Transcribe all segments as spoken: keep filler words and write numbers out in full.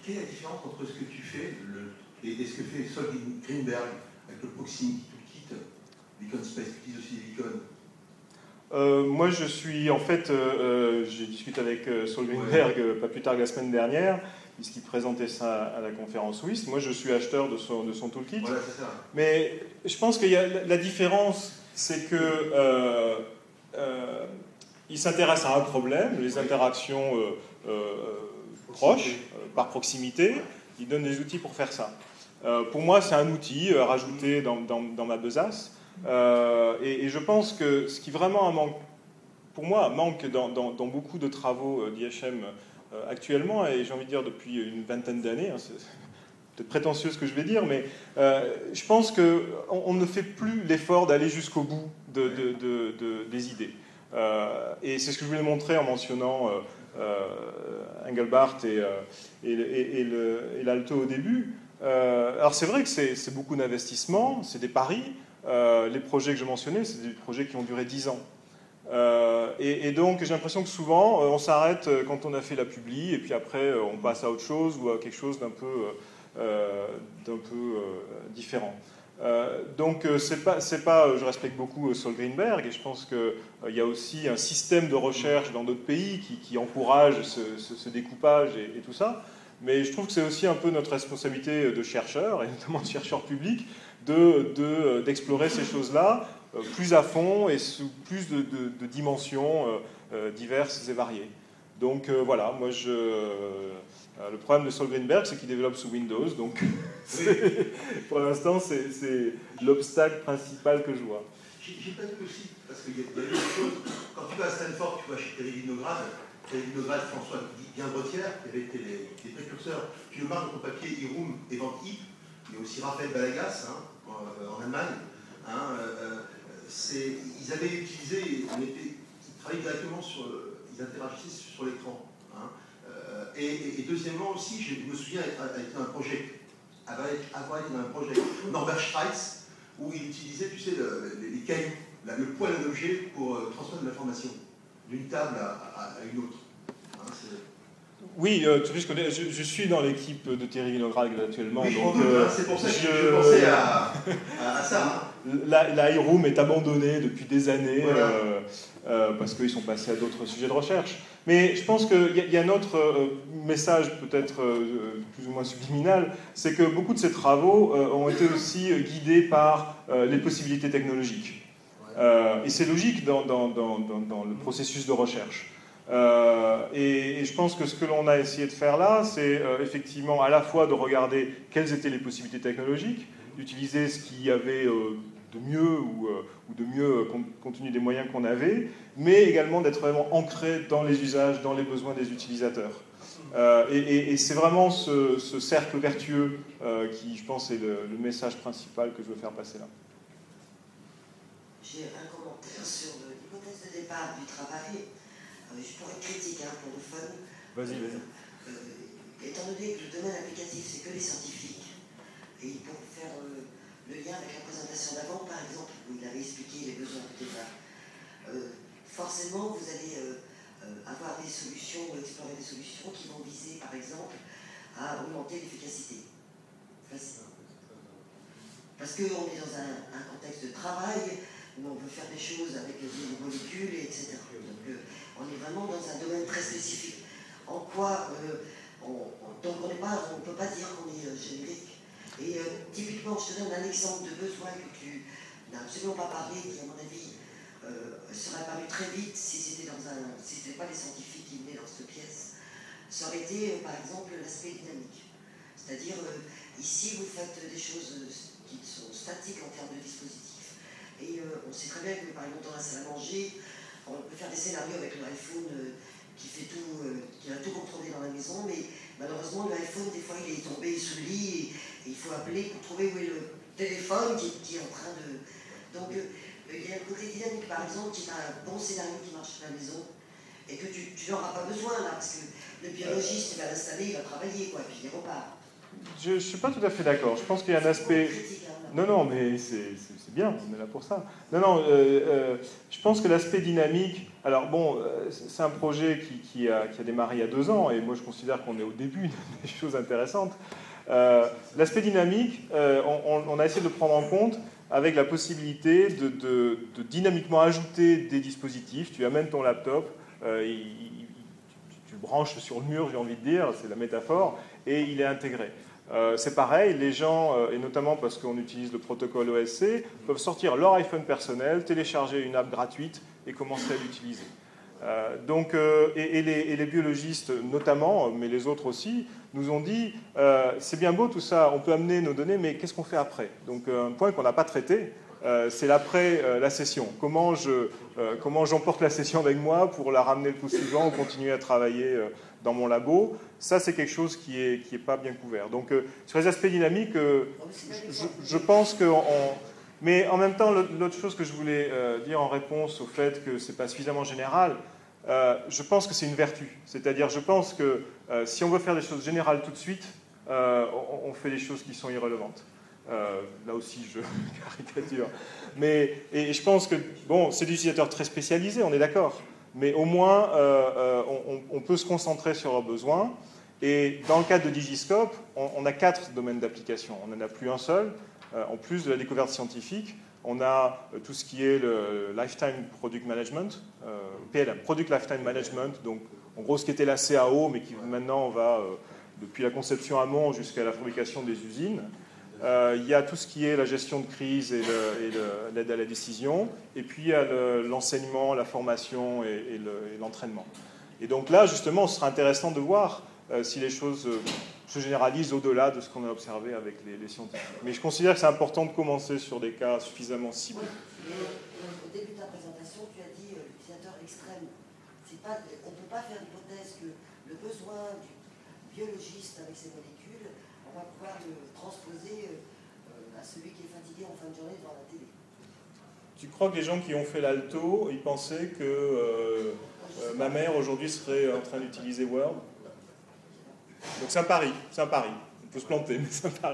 quelle est la différence entre ce que tu fais le, et, et ce que fait Saul Greenberg avec le Proximity Toolkit, Beacon Space, qui utilise aussi des beacons? Euh, moi, je suis, en fait, euh, j'ai discuté avec euh, Saul Greenberg ouais. euh, pas plus tard que la semaine dernière, puisqu'il présentait ça à la conférence W I S. Moi, je suis acheteur de son, de son toolkit. Voilà, c'est ça. Mais je pense qu'il y a la différence, c'est que euh, euh, il s'intéresse à un problème, les interactions euh, euh, proches, euh, par proximité. Il donne des outils pour faire ça. Euh, pour moi, c'est un outil euh, rajouté dans, dans, dans ma besace. Euh, et, et je pense que ce qui vraiment manque, pour moi, manque dans, dans, dans beaucoup de travaux d'I H M euh, actuellement, et j'ai envie de dire depuis une vingtaine d'années, hein, c'est peut-être prétentieux ce que je vais dire, mais euh, je pense qu'on on ne fait plus l'effort d'aller jusqu'au bout de, de, de, de, des idées. Euh, et c'est ce que je voulais montrer en mentionnant euh, euh, Engelbart et, euh, et, et, et l'Alto au début. Euh, alors c'est vrai que c'est beaucoup d'investissement, c'est des paris. Euh, les projets que je mentionnais, c'est des projets qui ont duré dix ans. Euh, et, et donc j'ai l'impression que souvent, euh, on s'arrête quand on a fait la publi, et puis après, euh, on passe à autre chose ou à quelque chose d'un peu, euh, d'un peu euh, différent. Euh, donc c'est pas, c'est pas, je respecte beaucoup Saul Greenberg, et je pense qu'il euh, y a aussi un système de recherche dans d'autres pays qui, qui encourage ce, ce, ce découpage et, et tout ça. Mais je trouve que c'est aussi un peu notre responsabilité de chercheurs, et notamment de chercheurs publics, de, de, d'explorer ces choses-là euh, plus à fond et sous plus de, de, de dimensions euh, euh, diverses et variées. Donc euh, voilà, moi je... Euh, le problème de Saul Greenberg, c'est qu'il développe sous Windows, donc pour l'instant, c'est l'obstacle principal que je vois. J'ai pas vu aussi, parce qu'il y, y a des choses, quand tu vas à Stanford, tu vas chez Terry Winograd, Terry Winograd, François Guillain-Bretière, qui avait été les, les précurseurs, tu le marques dans ton papier, Irum et Van Hip, il y a aussi Raphaël Balagas, hein, en, en Allemagne, hein, euh, ils avaient utilisé, on était, ils travaillaient directement sur, ils interagissaient sur l'écran. Hein, euh, et, et, et deuxièmement aussi, je me souviens avoir été dans un projet, avoir été dans un projet Norbert Schreitz, où il utilisait, tu sais, le, les, les cailloux, la, le poids d'un objet pour euh, transmettre de l'information d'une table à, à, à une autre. Hein, oui, euh, tu sais, je, connais, je, je suis dans l'équipe de Terry Winograd actuellement. Oui, donc, euh, c'est pour ça que je, je pensais à, à, à ça. Hein. La, la iRoom est abandonnée depuis des années voilà. euh, euh, parce qu'ils sont passés à d'autres sujets de recherche. Mais je pense qu'il y, y a un autre euh, message, peut-être euh, plus ou moins subliminal, c'est que beaucoup de ces travaux euh, ont été aussi guidés par euh, les possibilités technologiques. Euh, et c'est logique dans, dans, dans, dans le processus de recherche. Euh, et, et je pense que ce que l'on a essayé de faire là, c'est euh, effectivement à la fois de regarder quelles étaient les possibilités technologiques, d'utiliser ce qu'il y avait euh, de mieux ou, euh, ou de mieux compte, compte tenu des moyens qu'on avait, mais également d'être vraiment ancré dans les usages, dans les besoins des utilisateurs. Euh, et et, et c'est vraiment ce, ce cercle vertueux euh, qui, je pense, est le, le message principal que je veux faire passer là. J'ai un commentaire sur l'hypothèse de départ du travail. Je pourrais être critique hein, pour le fun. Vas-y, vas-y. Euh, étant donné que le domaine applicatif, c'est que les scientifiques, et pour faire euh, le lien avec la présentation d'avant, par exemple, où il avait expliqué les besoins de départ, euh, forcément, vous allez euh, euh, avoir des solutions, ou explorer des solutions qui vont viser, par exemple, à augmenter l'efficacité. Facile. Parce qu'on est dans un, un contexte de travail, où on veut faire des choses avec des molécules, et cetera. Donc, euh, on est vraiment dans un domaine très spécifique. En quoi, euh, on, on, donc on ne peut pas dire qu'on est euh, générique. Et euh, typiquement, je te donne un exemple de besoin que tu n'as absolument pas parlé, qui à mon avis euh, serait apparu très vite si c'était dans un, si c'était pas les scientifiques qui venaient dans cette pièce. Ça aurait été, euh, par exemple, l'aspect dynamique. C'est-à-dire, euh, ici, vous faites des choses qui sont statiques en termes de dispositifs. Et euh, on sait très bien que, par exemple, dans la salle à manger, on peut faire des scénarios avec l'iPhone euh, qui fait tout, euh, qui va tout contrôler dans la maison, mais malheureusement, l'iPhone, des fois, il est tombé sous le lit et, et il faut appeler pour trouver où est le téléphone qui, qui est en train de... Donc, euh, il y a un côté dynamique, par exemple, qui est un bon scénario qui marche à la maison et que tu, tu n'auras pas besoin, là, parce que le biologiste, il va l'installer, il va travailler, quoi, puis il repart. je ne suis pas tout à fait d'accord. Je pense qu'il y a un aspect... Non, non, mais c'est bien, on est là pour ça. Non, non, euh, euh, je pense que l'aspect dynamique... Alors bon, euh, c'est un projet qui, qui, a, qui a démarré il y a deux ans, et moi je considère qu'on est au début des choses intéressantes. Euh, l'aspect dynamique, euh, on, on a essayé de le prendre en compte avec la possibilité de, de, de dynamiquement ajouter des dispositifs. Tu amènes ton laptop, euh, il, il, tu le branches sur le mur, j'ai envie de dire, c'est la métaphore, et il est intégré. Euh, c'est pareil, les gens, euh, et notamment parce qu'on utilise le protocole O S C, peuvent sortir leur iPhone personnel, télécharger une app gratuite et commencer à l'utiliser. Euh, donc, euh, et, et, les, et les biologistes notamment, mais les autres aussi, nous ont dit euh, c'est bien beau tout ça, on peut amener nos données, mais qu'est-ce qu'on fait après? Donc euh, un point qu'on n'a pas traité, euh, c'est l'après euh, la session. Comment je, euh, comment j'emporte la session avec moi pour la ramener le coup suivant ou continuer à travailler euh, dans mon labo? Ça, c'est quelque chose qui n'est qui est pas bien couvert. Donc euh, sur les aspects dynamiques, euh, je, je pense que... On, mais en même temps, l'autre chose que je voulais euh, dire en réponse au fait que ce n'est pas suffisamment général, euh, je pense que c'est une vertu. C'est-à-dire, je pense que euh, si on veut faire des choses générales tout de suite, euh, on, on fait des choses qui sont irrelevantes. Euh, là aussi, je caricature. Mais, et je pense que, bon, c'est des utilisateurs très spécialisés, on est d'accord. Mais au moins, euh, euh, on, on peut se concentrer sur leurs besoins. Et dans le cadre de Digiscope, on, on a quatre domaines d'application. On n'en a plus un seul. Euh, en plus de la découverte scientifique, on a euh, tout ce qui est le Lifetime Product Management, euh, P L M, Product Lifetime Management, donc en gros ce qui était la C A O, mais qui maintenant va euh, depuis la conception amont jusqu'à la fabrication des usines. Euh, il y a tout ce qui est la gestion de crise et l'aide à la décision, et puis il y a l'enseignement, la formation et, et l'entraînement. Et donc là, justement, ce sera intéressant de voir euh, si les choses... Euh, se généralise au-delà de ce qu'on a observé avec les, les scientifiques. Mais je considère que c'est important de commencer sur des cas suffisamment ciblés. Au début de ta présentation, tu as dit euh, l'utilisateur extrême. Pas, on ne peut pas faire l'hypothèse que le besoin du biologiste avec ses molécules, on va pouvoir le transposer euh, à celui qui est fatigué en fin de journée devant la télé. Tu crois que les gens qui ont fait l'Alto, ils pensaient que euh, euh, ma mère aujourd'hui serait en train d'utiliser Word? Donc c'est un pari, c'est un pari. On peut se planter, mais c'est un pari.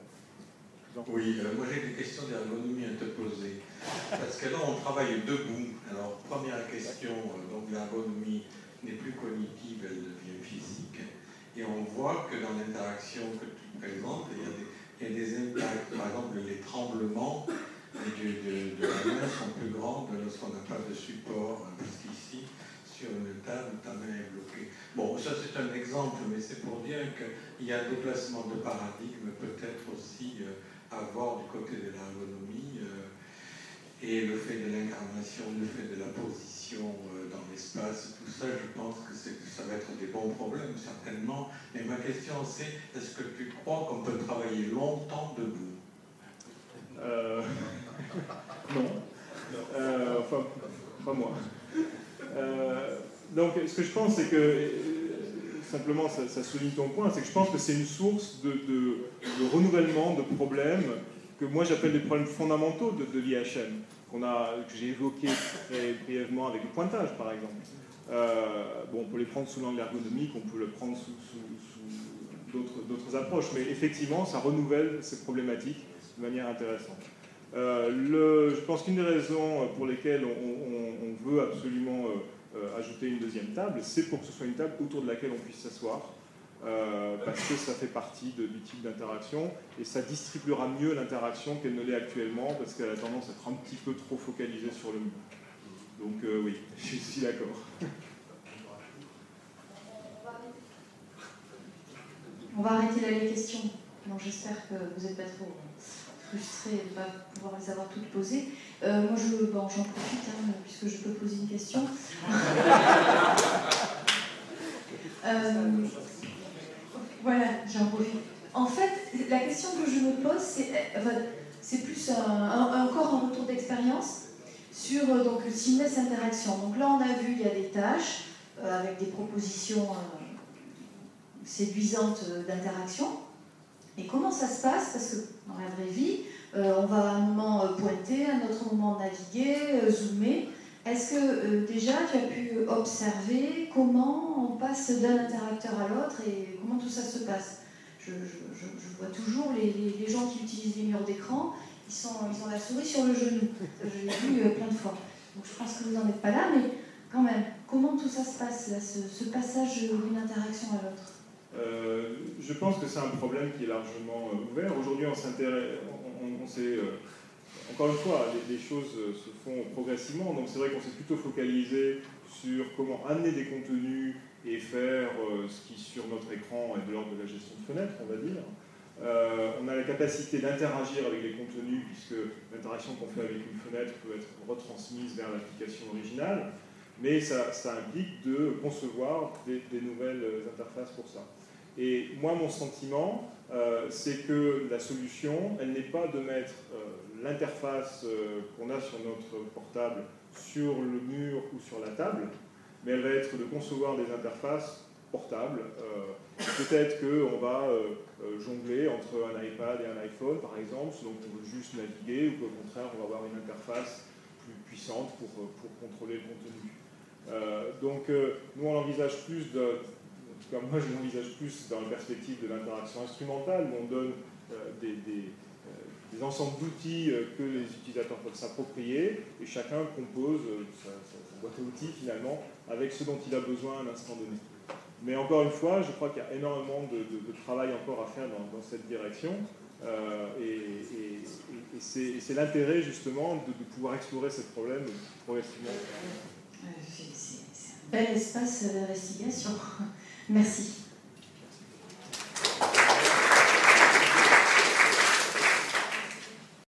Oui, euh, moi j'ai des questions d'ergonomie à te poser. Parce que là, on travaille debout. Alors, première question, euh, donc l'ergonomie n'est plus cognitive, elle devient physique. Et on voit que dans l'interaction que tu présentes, il y a des, il y a des interactions, par exemple, les tremblements de, de, de la main sont plus grands lorsqu'on n'a pas de support, parce qu'ici, sur une table, ta main est bloquée. Bon, ça c'est un exemple, mais c'est pour dire qu'il y a un déplacement de paradigme peut-être aussi euh, à voir du côté de l'ergonomie euh, et le fait de l'incarnation, le fait de la position euh, dans l'espace, tout ça, je pense que, que ça va être des bons problèmes, certainement. Mais ma question c'est, est-ce que tu crois qu'on peut travailler longtemps debout? euh... Non. Euh, enfin, pas moi. Euh, donc, ce que je pense, c'est que, euh, simplement, ça, ça souligne ton point, c'est que je pense que c'est une source de, de, de renouvellement de problèmes que moi j'appelle des problèmes fondamentaux de, de l'I H M, qu'on a, que j'ai évoqué très brièvement avec le pointage, par exemple. Euh, bon, on peut les prendre sous l'angle ergonomique, on peut le prendre sous, sous, sous d'autres approches, mais effectivement, ça renouvelle ces problématiques de manière intéressante. Euh, le, je pense qu'une des raisons pour lesquelles on, on, on veut absolument euh, euh, ajouter une deuxième table, c'est pour que ce soit une table autour de laquelle on puisse s'asseoir, euh, parce que ça fait partie de, du type d'interaction, et ça distribuera mieux l'interaction qu'elle ne l'est actuellement, parce qu'elle a tendance à être un petit peu trop focalisée sur le mur. Donc euh, oui, je suis d'accord. On va arrêter là les questions. Donc j'espère que vous n'êtes pas trop frustrés de ne pas pouvoir les avoir toutes posées. Euh, moi, je, bon, j'en profite, hein, puisque je peux poser une question. euh, voilà, j'en profite. En fait, la question que je me pose, c'est, enfin, c'est plus un, un, encore un retour d'expérience sur donc, le seamless interaction. Donc là, on a vu, il y a des tâches euh, avec des propositions euh, séduisantes d'interaction. Et comment ça se passe? Parce que dans la vraie vie, euh, on va à un moment pointer, à un autre moment naviguer, euh, zoomer. Est-ce que euh, déjà tu as pu observer comment on passe d'un interacteur à l'autre et comment tout ça se passe? je, je, je, je vois toujours les, les, les gens qui utilisent les murs d'écran, ils, sont, ils ont la souris sur le genou. Je l'ai vu euh, plein de fois. Donc je pense que vous n'en êtes pas là, mais quand même, comment tout ça se passe, là, ce, ce passage d'une interaction à l'autre? euh, Je pense que c'est un problème qui est largement euh, ouvert. Aujourd'hui, on s'intéresse, on, on, on s'est... Euh, encore une fois, les, les choses se font progressivement, donc c'est vrai qu'on s'est plutôt focalisé sur comment amener des contenus et faire euh, ce qui, sur notre écran, est de l'ordre de la gestion de fenêtres, on va dire. Euh, on a la capacité d'interagir avec les contenus, puisque l'interaction qu'on fait avec une fenêtre peut être retransmise vers l'application originale, mais ça, ça implique de concevoir des, des nouvelles interfaces pour ça. Et moi, mon sentiment, euh, c'est que la solution, elle n'est pas de mettre euh, l'interface euh, qu'on a sur notre portable sur le mur ou sur la table, mais elle va être de concevoir des interfaces portables. Euh, peut-être qu'on va euh, jongler entre un iPad et un iPhone, par exemple, donc on veut juste naviguer, ou qu'au contraire, on va avoir une interface plus puissante pour, pour contrôler le contenu. Euh, donc, euh, nous, on envisage plus de... En tout cas, moi, je l'envisage plus dans la perspective de l'interaction instrumentale, où on donne euh, des, des, euh, des ensembles d'outils euh, que les utilisateurs peuvent s'approprier, et chacun compose euh, sa, sa, sa boîte à outils, finalement, avec ce dont il a besoin à l'instant donné. Mais encore une fois, je crois qu'il y a énormément de, de, de travail encore à faire dans, dans cette direction, euh, et, et, et, et c'est l'intérêt, justement, de, de pouvoir explorer ce problème progressivement. C'est un bel espace d'investigation. Merci.